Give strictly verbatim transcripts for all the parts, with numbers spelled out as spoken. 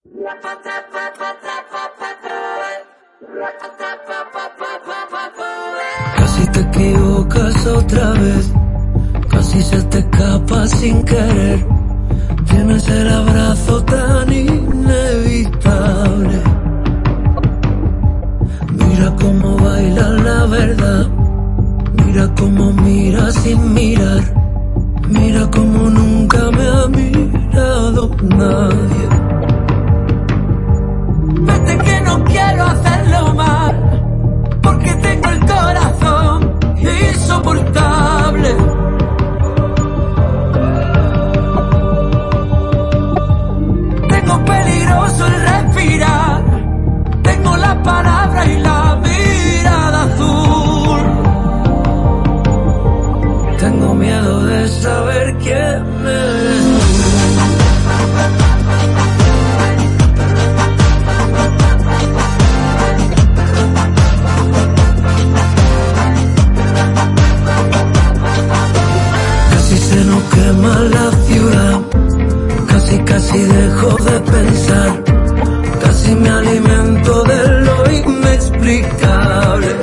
Casi te equivocas otra vez, casi se te escapa sin querer. Tienes el abrazo tan inevitable. Mira cómo baila la verdad, mira cómo mira sin mirar, mira cómo nunca me ha mirado nadie. Vete que no quiero hacerlo mal, porque tengo el corazón insoportable. Tengo peligroso el respirar, tengo la palabra y la mirada azul. Tengo miedo de saber quién eres tú. Se nos quema la ciudad, casi casi dejo de pensar, casi me alimento de lo inexplicable.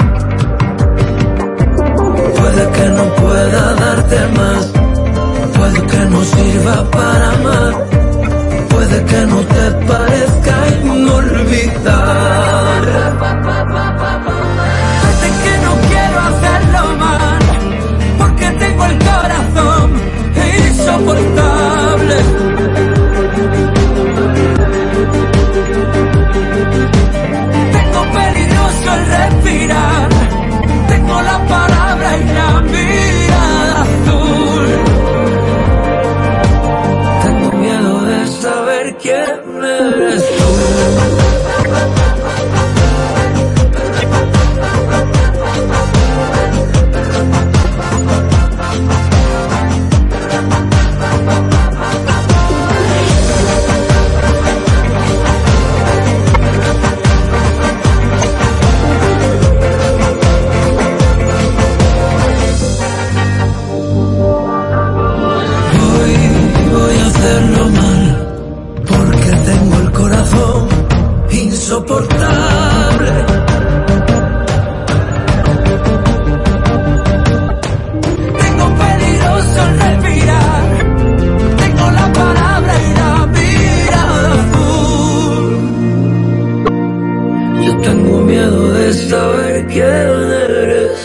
Puede que no pueda darte más, puede que no sirva para amar, puede que no te parezca inolvidable. Vete que no quiero hacerlo mal, porque tengo el corazón insoportable. Tengo peligroso el respirar, tengo la palabra y la mirada azul. Tengo miedo de saber quién eres tú. Hacerlo mal, porque tengo el corazón insoportable. Tengo peligroso el respirar, tengo la palabra y la mirada azul. Yo tengo miedo de saber quién eres.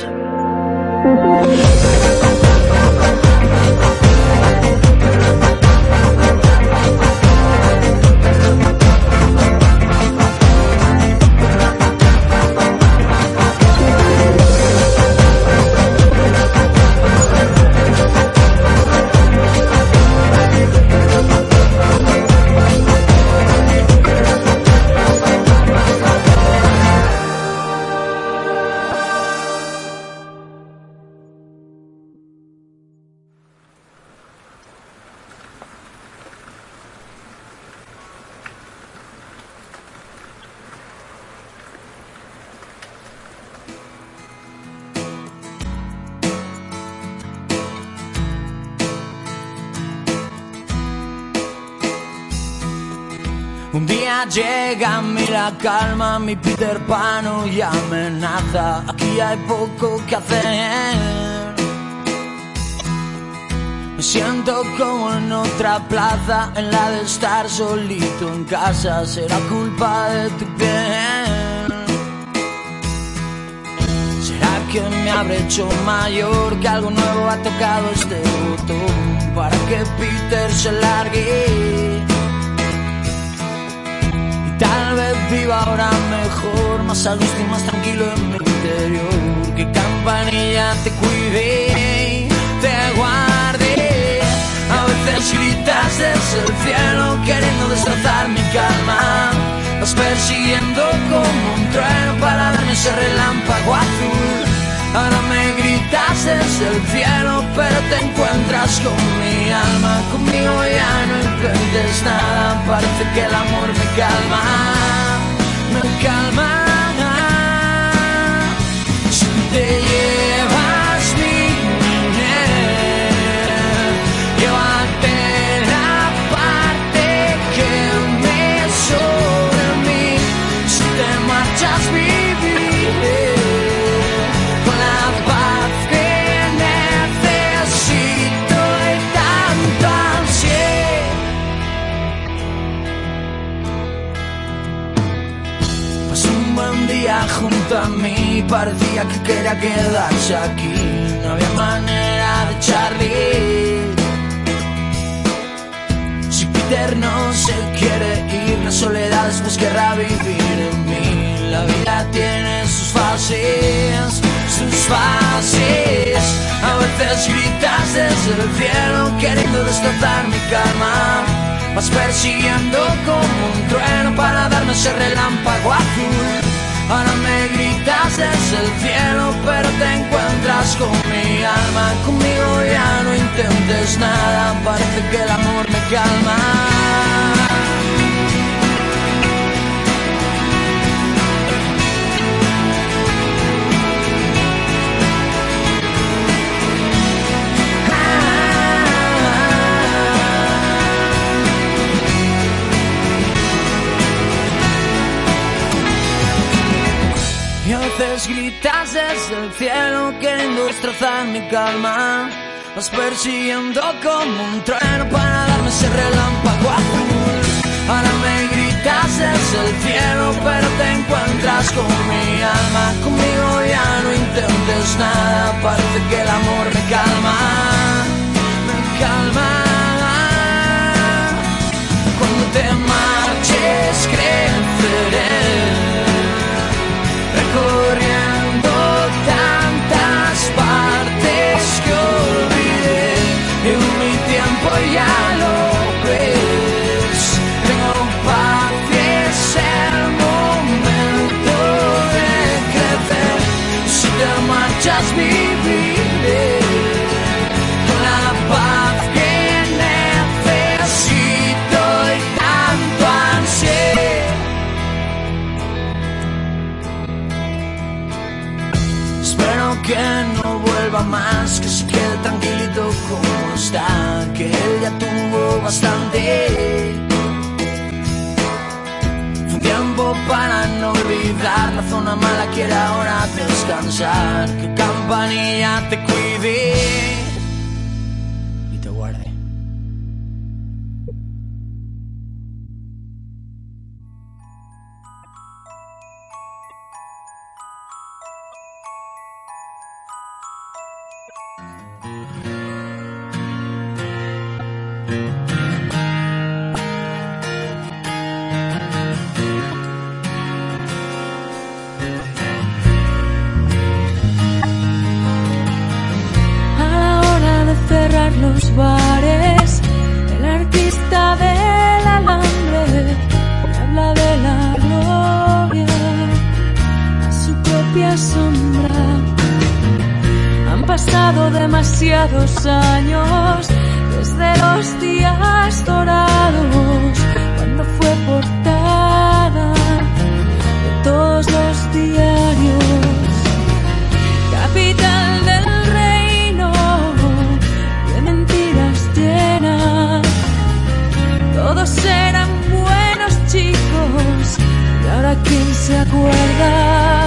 Un día llega a mí la calma, mi Peter Pan y amenaza. Aquí hay poco que hacer. Me siento como en otra plaza, en la de estar solito en casa. Será culpa de tu piel. ¿Será que me habré hecho mayor, que algo nuevo ha tocado este botón para que Peter se largue? Tal vez viva ahora mejor, más a gusto y más tranquilo en mi interior. Que Campanilla te cuide, te guarde. A veces gritas desde el cielo queriendo destrozar mi calma. Vas persiguiendo como un trueno para darme ese relámpago azul. Ahora me gritas desde el cielo, pero te encuentras con mi alma. Conmigo ya no intentes nada, parece que el amor me calma, me calma. Si te llevas mi niñez, llévate la parte que me sobra. junto a mí, parecía que quería quedarse aquí. No había manera de echarle. Si Peter no se quiere ir, la soledad después querrá vivir en mí. La vida tiene sus fases, sus fases. A veces gritas desde el cielo queriendo destrozar mi calma. Vas persiguiendo como un trueno para darme ese relámpago azul. Ahora me gritas desde el cielo, pero te encuentras con mi alma. Conmigo ya no intentes nada, parece que el amor me calma. Y a veces gritas desde el cielo queriendo destrozar mi calma. Vas persiguiendo como un trueno para darme ese relámpago azul. Ahora me gritas desde el cielo, pero te encuentras con mi alma. Conmigo ya no intentes nada, parece que el amor me calma. Me calma. Cuando te marches creceré, recorriendo tantas partes que olvidé. En mi tiempo ya lo ves. Tengo paz y es el momento de crecer. Si te marchas viviré con la paz que necesito y tanto ansié. Espero que no vuelva más, que se quede tranquilito como está, que él ya tuvo bastante. Fue un tiempo para no olvidar, la zona mala quiere ahora descansar. Que Campanilla te cuide y te guarde. Los bares, el artista del alambre habla de la gloria a su propia sombra. Han pasado demasiados años desde los días dorados, cuando fue portada de todos los diarios. Capital del todos eran buenos chicos, y ahora quién se acuerda.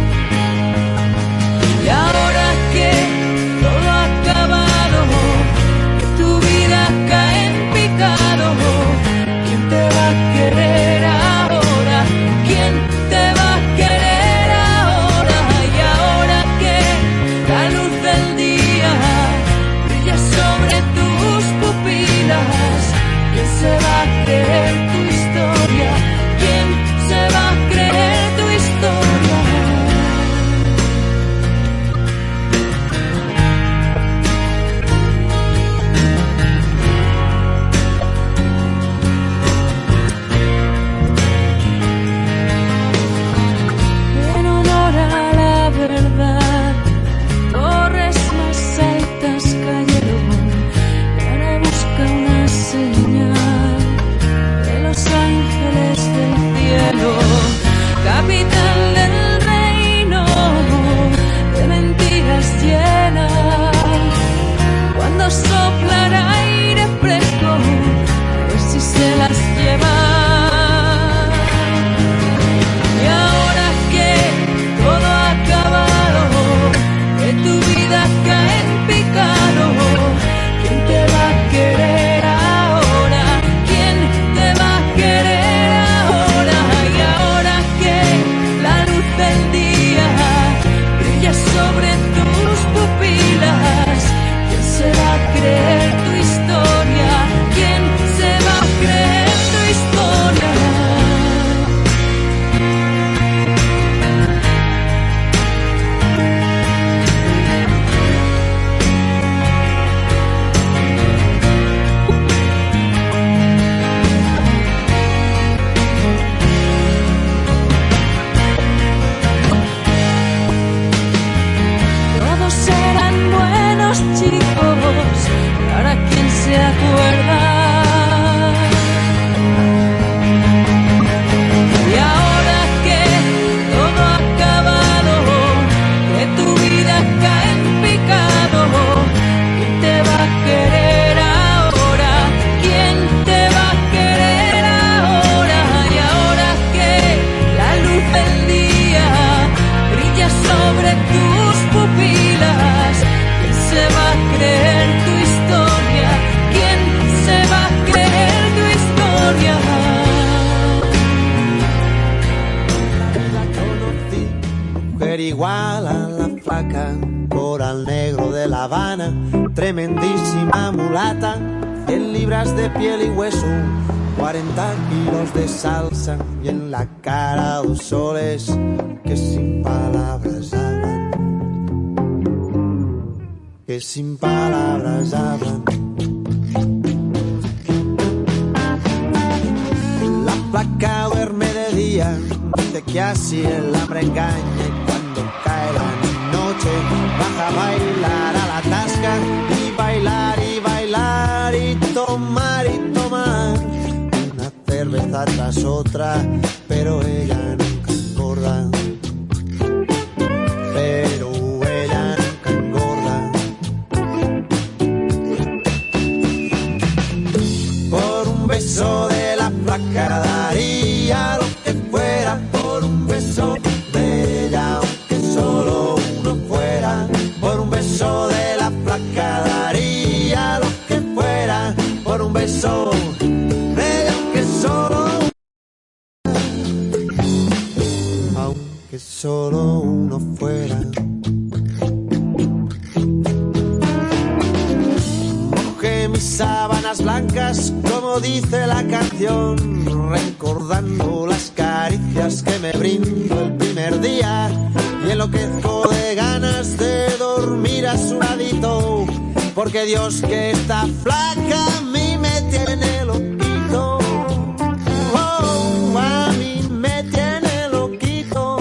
Y ahora que todo ha acabado, que tu vida cae en picado, ¿quién te va a querer ahora? ¿Quién te va a querer ahora? Y ahora que la luz del día brilla sobre tus pupilas, ¿quién se va a creer tu historia? ¿Quién se va a creer tu historia? En honor a la verdad, torres más altas cayeron, y ahora busca una señal. El igual a la flaca, coral negro de La Habana, tremendísima mulata, cien libras de piel y hueso, cuarenta kilos de salsa y en la cara dos soles que sin palabras hablan, que sin palabras hablan. La flaca duerme de día, dice que así el hambre engaña y cuando cae la noche baja a bailar a la tasca y bailar y bailar y tomar y tomar una cerveza tras otra, pero ella nunca engorda, pero ella nunca engorda. Por un beso de la flaca daría lo que fuera, por un beso de ella aunque solo uno fuera, por un beso de la flaca daría lo que fuera, por un beso de ella aunque solo aunque solo uno fuera. Mojé mis sábanas blancas como dice la canción, recordando las caricias que me brindó el primer día y enloquezco de ganas de dormir a su ladito, porque Dios que está flaca a mí me tiene loquito, oh, a mí me tiene loquito.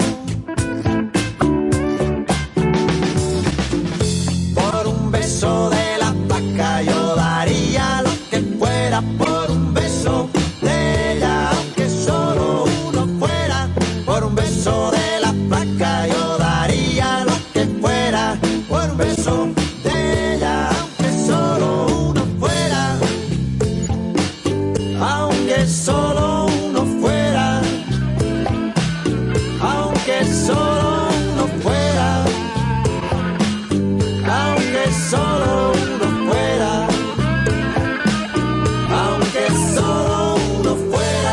Por un beso de la flaca yo daría lo que fuera, por un beso de ella aunque solo uno fuera, por un beso de la flaca yo daría lo que fuera, por un beso de ella aunque solo uno fuera, aunque solo uno fuera, aunque solo uno fuera, aunque solo uno fuera, aunque solo uno fuera.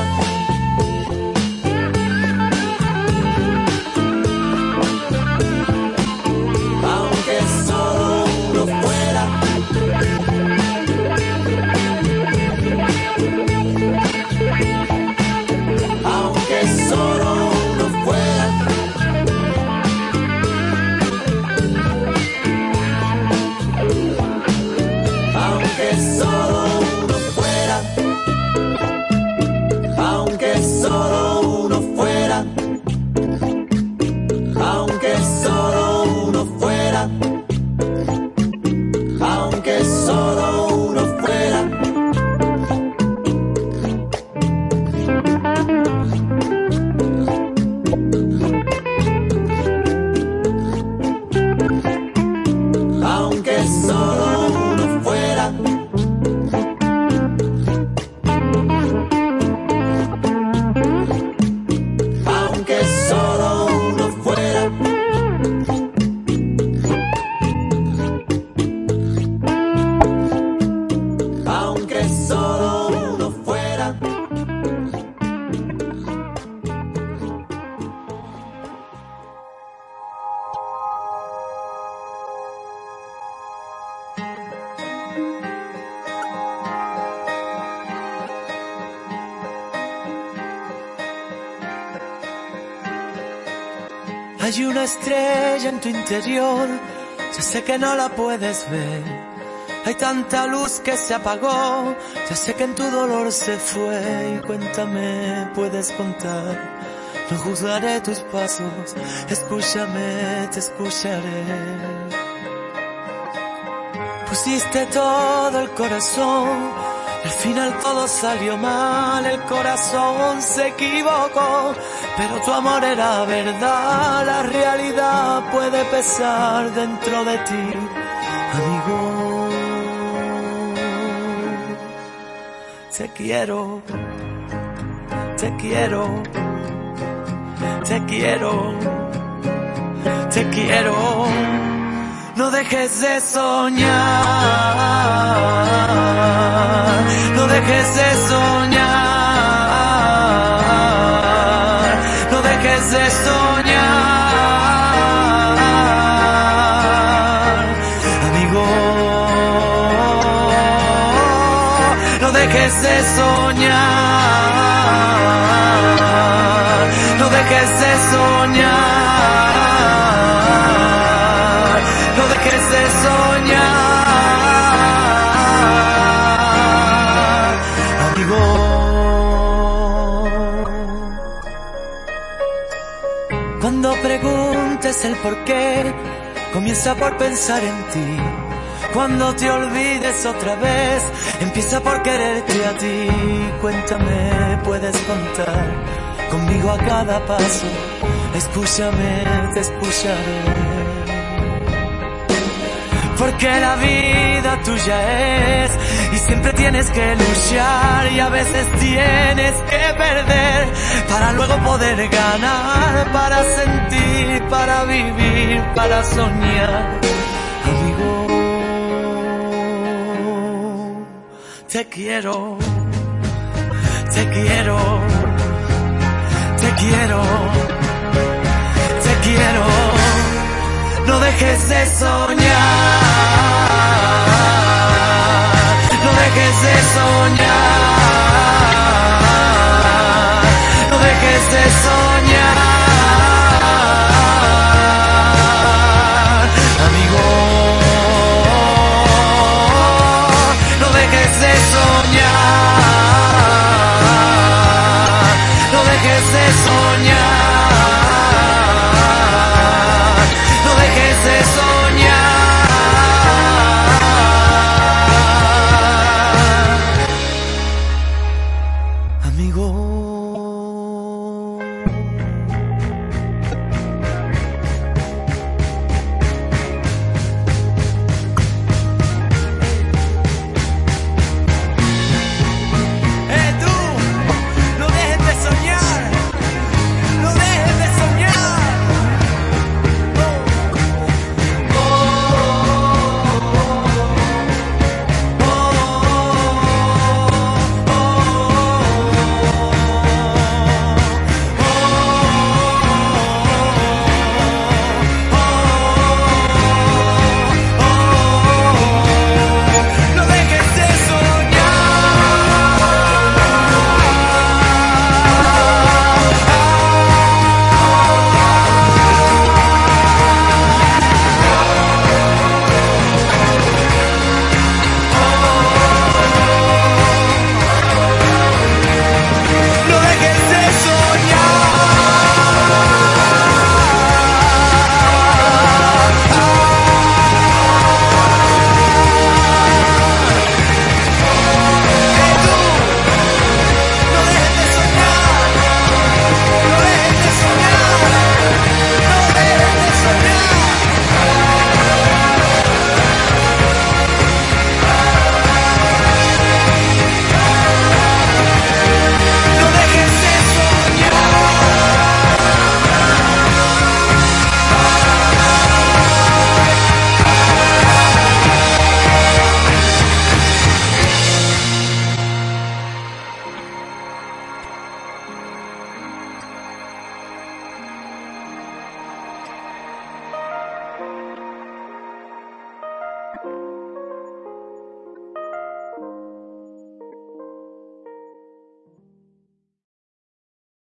Aunque solo uno fuera, aunque solo uno fuera, aunque solo uno fuera, aunque solo uno fuera, aunque solo uno fuera, aunque solo uno fuera. Aunque solo uno fuera, aunque solo uno fuera, aunque solo uno fuera. Hay una estrella en tu interior, ya sé que no la puedes ver. Hay tanta luz que se apagó, ya sé que en tu dolor se fue. Y cuéntame, puedes contar, no juzgaré tus pasos. Escúchame, te escucharé. Pusiste todo el corazón, al final todo salió mal, el corazón se equivocó, pero tu amor era verdad. La realidad puede pesar dentro de ti, amigo. Te quiero, te quiero, te quiero, te quiero. No dejes de soñar, no dejes de soñar, no dejes de soñar. dejes de soñar, no dejes de soñar, no dejes de soñar, amigo. Cuando preguntes el por qué, comienza por pensar en ti. Cuando te olvides otra vez, empieza por quererte a ti. Cuéntame, puedes contar conmigo a cada paso. Escúchame, te escucharé. Porque la vida tuya es, y siempre tienes que luchar, y a veces tienes que perder para luego poder ganar, para sentir, para vivir, para soñar, amigo. Te quiero, te quiero, te quiero, te quiero. No dejes de soñar, no dejes de soñar, no dejes de soñar, amigo. No dejes de soñar, no dejes de soñar, no dejes de soñar, amigo.